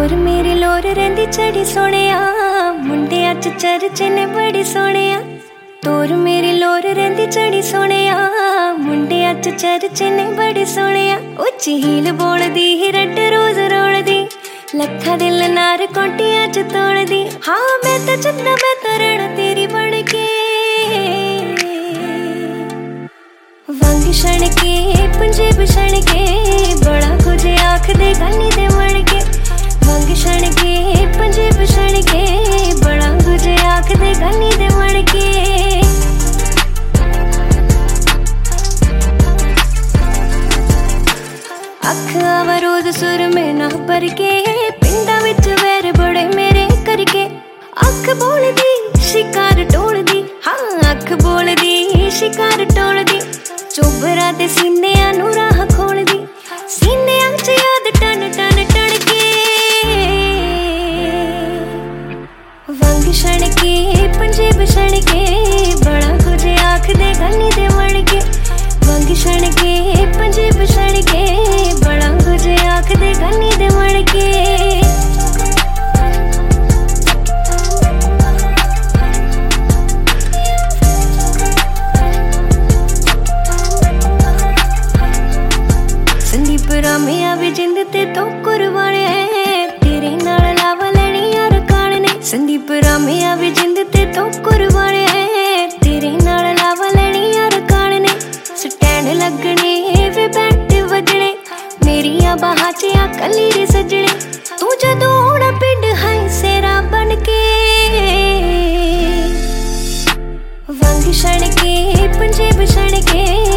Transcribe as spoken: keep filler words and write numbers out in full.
तोर मेरी लोर रहिंदी चढ़ी सोहणिया, मुंडियां च चर्चे ने बड़ी सोहणिया। तोर मेरी लोर रहिंदी चढ़ी सोहणिया, मुंडियां च चर्चे ने बड़ी सोहणिया। उच्ची हील बोलदी ही रट रोज रोलदी, लखा दिल नार कोटियां च तोड़दी। हाँ मैं तो चंदा मैं तो रहना तेरी बन के, वंग छण के पंजेब छण के, बड़ा कुछ आख दे गानी दे मन के। वंग छण के पंजेब छण के, बड़ा कुछ आख दे गानी दे मन के। अख आवा रोज सुर में ना भर के, पिंडा विच वैर बड़े मेरे करके। अख बोलदी शिकार टोलदी, हाँ अख बोलदी शिकार टोलदी। चोबरा दे सीनियां नूं राह खोलदी, सीनियां च याद टन टन टन के। वंग छण के पंजेब छण के, बड़ा कुछ आख दे गानी दे मन के। वंग छण के पंजेब छण के, बड़ा कुछ आख दे गानी दे मन के। संदीप रामिया भी जिंद ते तो कुरबाने, तेरे नाल लावा लैनी यार कान ने। संदीप रामिया भी जिंद ते तो कुरबाने, तेरे नाल लावा लैनी यार कान ने। स्टैंड लगने वे बैठ वजने, मेरिया बाहां च कली रे सजने। तू जदों आउणा पिंड हाई सेरा बन के, वंग छण के पंजेब छण के,